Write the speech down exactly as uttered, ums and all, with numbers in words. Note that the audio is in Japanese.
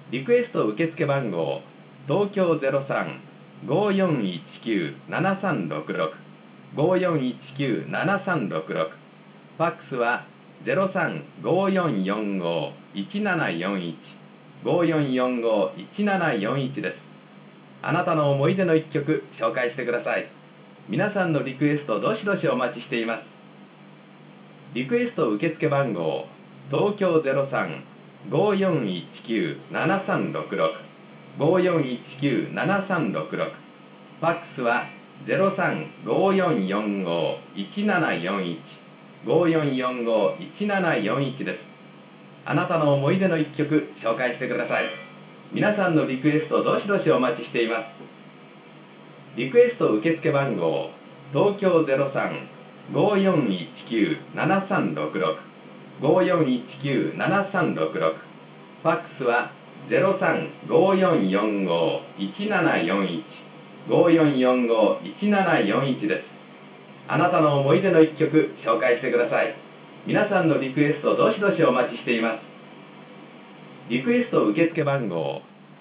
リクエスト受付番号東京ゼロさん ごーよんいちきゅう ななさんろくろく ごーよんいちきゅう ななさんろくろく、ファックスはゼロさん ごーよんよんご いちななよんいち ごーよんよんご いちななよんいちです。あなたの思い出の一曲紹介してください。皆さんのリクエストどしどしお待ちしています。リクエスト受付番号東京ゼロさん ごーよんいちきゅう ななさんろくろく ごーよんいちきゅう ななさんろくろく、ファックスはゼロさん ごーよんよんご いちななよんいち ごーよんよんご いちななよんいちです。あなたの思い出の一曲紹介してください。皆さんのリクエストどしどしお待ちしています。リクエスト受付番号東京ゼロさん ごーよんいちきゅう ななさんろくろく ごーよんいちきゅう ななさんろくろく、ファックスはゼロさん ごーよんよんご いちななよんいち ごーよんよんご いちななよんいちです。あなたの思い出の一曲紹介してください。皆さんのリクエストどしどしお待ちしています。リクエスト受付番号